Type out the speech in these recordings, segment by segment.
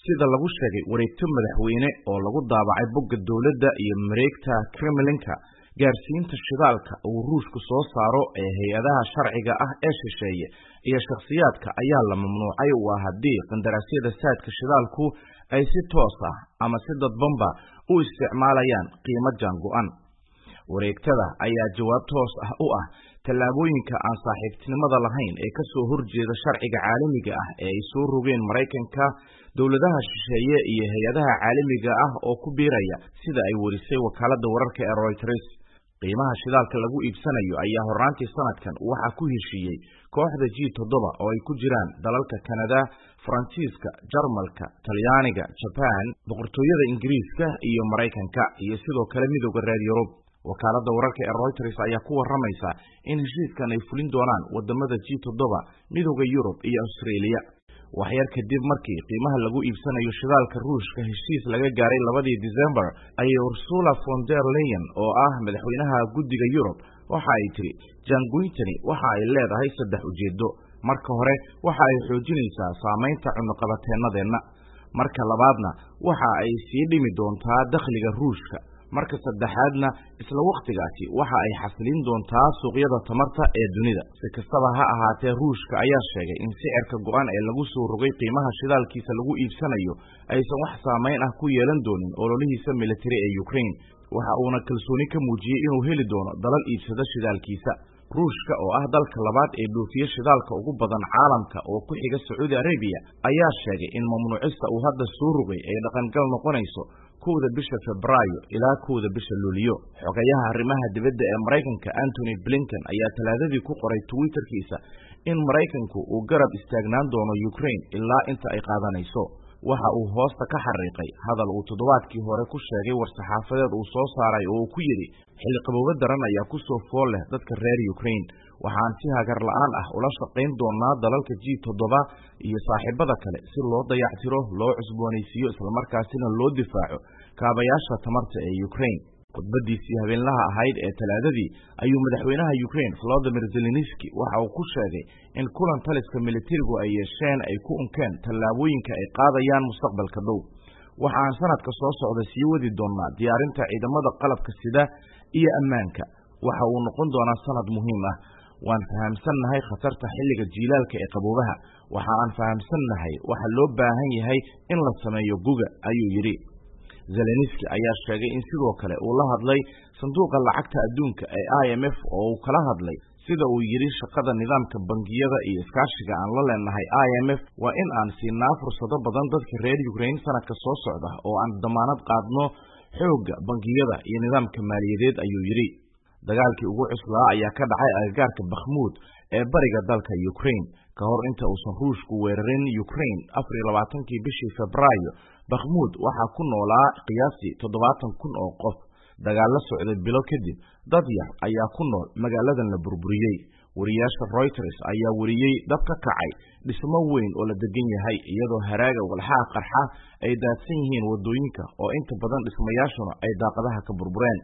sida lagu sheegay wareegto madaxweyne oo lagu daabacay bogga dawladda iyo mareegta Kremlinka gaarsiinta shidaalka uu Ruushku soo saaro ee hay'adaha sharciga ah ee shisheeye iyo shakhsiyaadka ayaa la mamnuucay haddii qandaraasyada saadka shidaalku ay si toos ah ama si dadbanba u isticmaalayaan qiimo jaango'an. wareegtada ayaa jawaab toos ah u ah tallaabooyinka aan saaxiibtinimada lahayn ee ka soo horjeeda sharciga caalamiga ah ee ay soo rogeen Mareykanka, dawladaha shisheeye iyo hay'adaha caalamiga ah oo ku biiraya sida ay warisay wakaaladda wararka ee Reuters. qiimaha shidaalka lagu iibsanayo ayaa horraantii sanadkan waxa ku heshiiyey kooxda G7 oo ay ku jiraan dalalka Kanada, Faransiiska, Jarmalka, Talyaaniga, Japan, Boqortooyada Ingiriiska iyo Mareykanka iyo sidoo kale midowga reer Yurub. wakaaladda wararka ee Reuters ayaa ku waramaysa in heshiiskan ay fulin doonaan wadamada G7, midowga Yurub iyo Australia. waxyar kadib markii qiimaha lagu iibsanayo shidaalka Ruushka heshiis laga gaaray 2 December ayay Ursula von der Leyen oo ah madaxweynaha guddiga Yurub waxa ay tiri jaangoyntani waxa ay leedahay 3 ujeedo. marka hore waxa ay xoojinaysaa saameynta cunaqabateenadeena, marka labaadna waxa ay sii dhimi doontaa dakhliga Ruushka, marka saddexaadna isla waqtigaasi waxa ay xasilin doontaa suuqyada tamarta ee dunida. si kastaba ha ahaatee, Ruushka ayaa sheegay in sicirka go'an ee lagu soo rogay qiimaha shidaalkiisa lagu iibsanayo aysan wax saameyn ah ku yeelan doonin ololihiisa militari ee Ukraine. waxa uuna kalsooni ka muujiyey inuu heli doono dalal iibsada shidaalkiisa. Ruushka oo ah dalka labaad ee dhoofiya shidaalka ugu badan caalamka oo ku xiga Saudi Arabia ayaa sheegay in mamnuucista uu hadda soo rogay ay dhaqangal noqonayso 1 bisha Febraayo ilaa 1 bisha Luulyo. xogayaha arrimaha dibadda ee Mareykanka Antony Blinken ayaa Talaadadii ku qoray Twitterkiisa in Mareykanku uu garab istaagnaan doono Ukraine ilaa inta ay qaadanayso. waxa uu hoosta ka xariiqay hadal uu toddobaadkii hore ku sheegay war-saxaafadeed uu soo saaray oo uu ku yidhi xilli qabowga daran ayaa ku soo fool leh dadka reer Ukraine. waxaan si hagar la'aan ah ula shaqayn doonaa dalalka G7 iyo saaxiibada kale si loo dayactiro, loo cusboonaysiiyo isla markaasina loo difaaco kaabayaasha tamarta ee Ukraine. khudbadiisii habeenlaha ahayd ee Talaadadii ayuu madaxweynaha Ukraine Volodymyr Zelensky waxa uu ku sheegay in kulan taliska militarigu ay yeesheen ay ku unkeen tallaabooyinka ay qaadayaan mustaqbalka dhow. waxaan sanadka soo socda sii wadi doonaa diyaarinta ciidamada qalabka sida iyo ammaanka. waxa uu noqon doonaa sanad muhiim ah. waan fahamsannahay khatarta xilliga jiilaalka ee qaboobaha. waxa aan fahamsannahay waxa loo baahan yahay in la sameeyo guga, ayuu yidhi. Zelensky ayaa sheegay in sidoo kale uu la hadlay sanduuqa lacagta adduunka ee IMF oo uu kala hadlay sida uu yidhi shaqada nidaamka bangiyada iyo iskaashiga aan la leenahay IMF waa in aan siinaa fursado badan dadka reer Ukraine sanadka soo socda oo aan damaanad qaadno xoogga bangiyada iyo nidaamka maaliyadeed, ayuu yidhi. dagaalkii ugu cuslaa ayaa ka dhacay agagaarka Bakhmut ee bariga dalka Ukraine ka hor inta uusan Ruushku weerarin Ukraine 24kii bishii Febraayo. Bakhmut waxaa ku noolaa qiyaastii 70,000 oo qof. dagaal la socday bilo kadib dad yar ayaa ku nool magaaladan la burburiyey. wariyaasha Reuters ayaa wariyey dab ka kacay dhismo weyn oo la degan yahay iyadoo haraaga walxaha qarxa ay daadsan yihiin wadooyinka oo inta badan dhismayaashuna ay daaqadaha ka burbureen.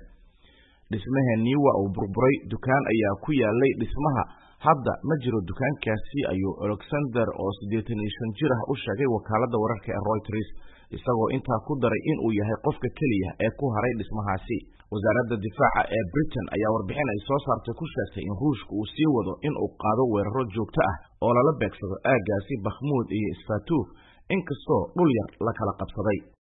dhismahani waa uu burburay. dukaan ayaa ku yaalay dhismaha. hadda ma jiro dukaankaasi, ayuu Alexander oo 85 jir ah u sheegay wakaaladda wararka ee Reuters, isagoo intaa ku daray in uu yahay qofka keliya ee ku haray dhismahaasi. wasaaradda difaaca ee Britain ayaa warbixin ay soo saartay ku sheegtay in Ruushku uu sii wado in uu qaado weeraro joogto ah oo lala beegsado aaggaasi Bakhmut iyo Isfaatuuf inkastoo dhul yar la kala qabsaday.